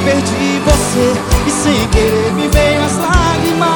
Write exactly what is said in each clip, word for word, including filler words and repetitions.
perdi você e sem querer me veio as lágrimas.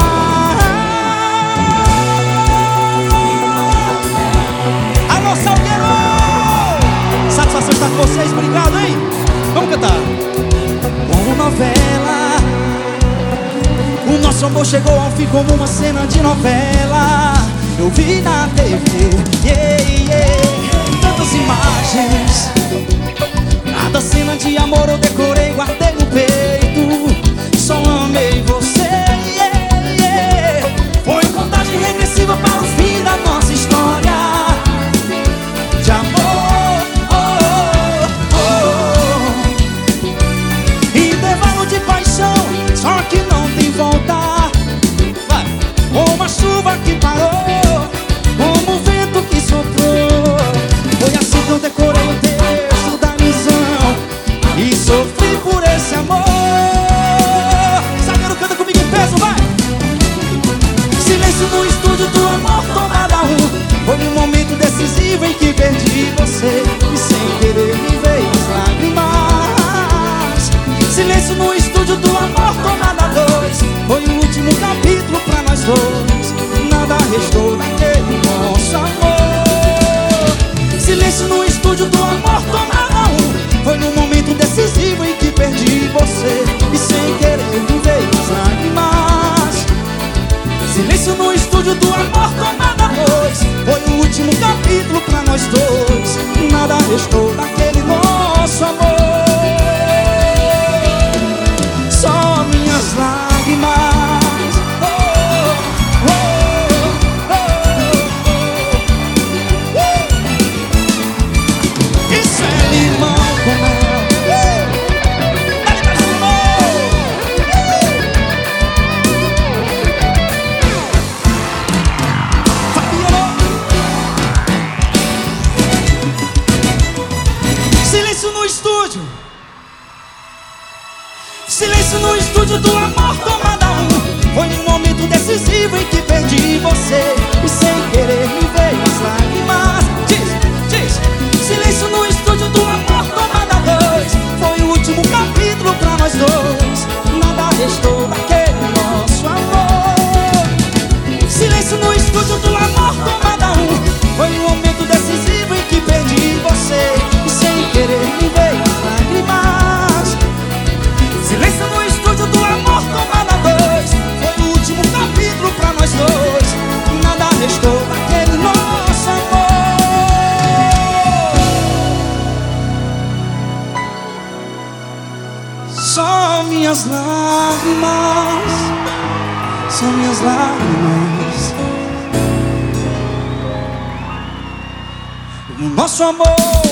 Alô, Salgueiro! Satisfação estar com vocês, obrigado, hein? Vamos cantar. Como novela, o nosso amor chegou ao fim como uma cena de novela. Eu vi na T V, yeah, yeah, tantas imagens. Cada cena de amor eu decorei, guardei no peito. Só amei você, yeah, yeah. Foi contagem regressiva para o fim da nossa história de amor, oh, oh, oh. Intervalo de paixão, só que não tem volta. Vai. Uma chuva que parou, como o vento que soprou. Foi assim que eu decorei o texto da missão e sofri por esse amor. Salgueiro, canta comigo em peso, vai! Silêncio no estúdio do amor, tomada um. Foi um momento decisivo em que perdi você e sem querer me veio as lágrimas. Silêncio no estúdio do amor, tomada dois. Foi o último capítulo pra nós dois. Nada restou daquele nosso amor. Silêncio no estúdio do amor, tomada um. Foi num momento decisivo em que perdi você e sem querer me veio as lágrimas. Silêncio no estúdio do amor, tomada dois. Foi o último capítulo pra nós dois. Nada restou daquele nosso amor. Só minhas lágrimas. Silêncio no estúdio do amor, tomada um. Foi um momento decisivo em que perdi você e sem querer me veio as lágrimas. Diz, diz. Silêncio no estúdio do amor, tomada dois. Foi o último capítulo pra nós dois. Nada restou daquele nosso amor. Silêncio no estúdio do amor, tomada um. Foi um momento decisivo em que perdi você e sem querer me veio as lágrimas. Silêncio no estúdio do amor, tomada dois. Foi o último capítulo pra nós dois. Nada restou daquele nosso amor. Só minhas lágrimas, só minhas lágrimas. O nosso amor